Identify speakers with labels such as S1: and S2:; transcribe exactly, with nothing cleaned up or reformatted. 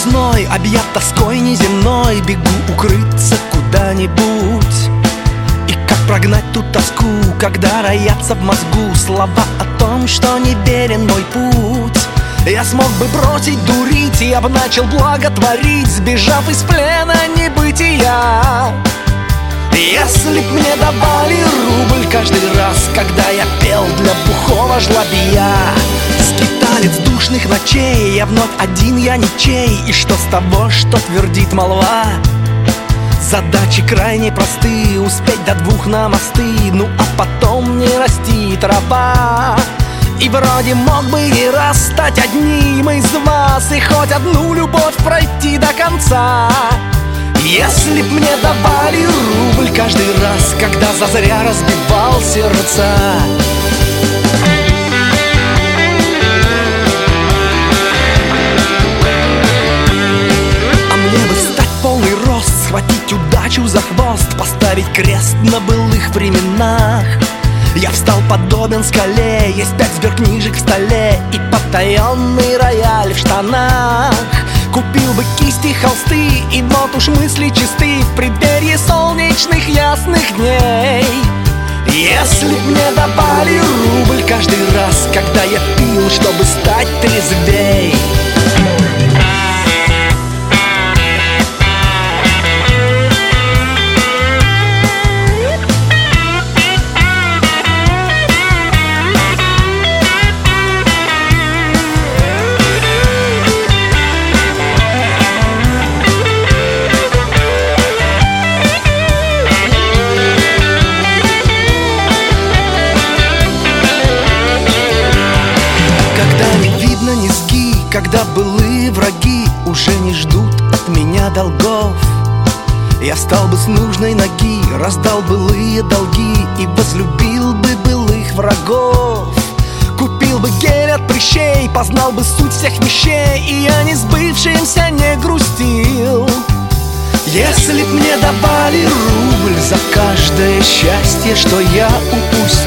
S1: весной, объят тоской неземной, бегу укрыться куда-нибудь. И как прогнать ту тоску, когда роятся в мозгу слова о том, что не верен мой путь. Я смог бы бросить дурить, я бы начал благотворить, сбежав из плена небытия. Если б мне давали рубль каждый раз, когда я пел для бухого жлобия. Скиталец душных ночей, я вновь один, я ничей. И что с того, что твердит молва? Задачи крайне просты, успеть до двух на мосты, ну а потом не расти трава. И вроде мог бы и раз стать одним из вас, и хоть одну любовь пройти до конца. Если б мне давали рубль каждый раз, когда зазря разбивал сердца. А мне бы стать полный рост, схватить удачу за хвост, поставить крест на былых временах. Я встал подобен скале, есть пять сберкнижек в столе и потаенный рояль в штанах. Купил бы кисти, холсты, и вот уж мысли чисты в преддверии солнечных ясных дней. Если б мне давали рубль каждый раз, когда я пил, чтобы стать трезвей. Когда былые враги уже не ждут от меня долгов, я встал бы с нужной ноги, раздал былые долги и возлюбил бы былых врагов. Купил бы гель от прыщей, познал бы суть всех вещей, и я не сбывшимся не грустил. Если б мне давали рубль за каждое счастье, что я упустил.